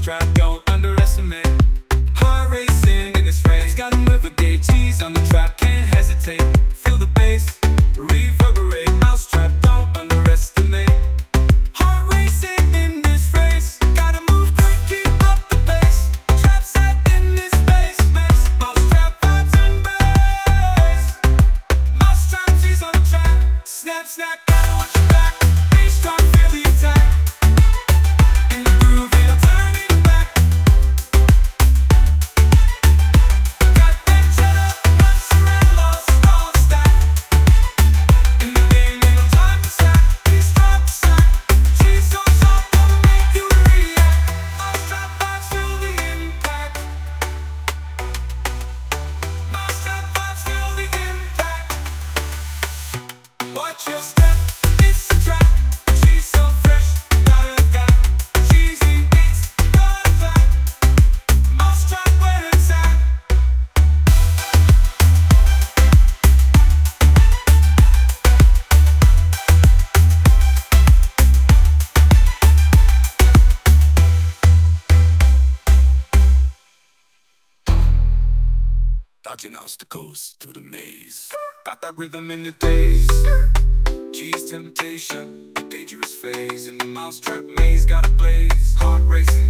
Mousetrap, don't underestimate. Heart racing in this race. Got him with a gay cheese on the trap, can't hesitate. Feel the bass, reverberate. Mousetrap, don't underestimate. Heart racing in this race. Gotta move quick, keep up the pace. Trap set in this space, makes Mousetrap vibes and bass. Mousetrap, cheese on the track. Snap, snap, gotta watch your back. Bass drum, feel the attack. In the groove, it'll turn it back. Got that cheddar, mozzarella, all stacked. In the game, ain't no time to slack. Please drop the sack. Cheese so soft, gonna make you react. Mousetrap vibes, feel the impact. Mousetrap vibes, feel the impact. Watch your step, it's a trap. She's so fresh, got a gap. Cheesy beats, got a clap. Mousetrap where it's at. Dodging obstacles through the maze. Got that rhythm in the days. Cheese temptation, the dangerous phase. In the Mousetrap maze, gotta blaze. Heart racing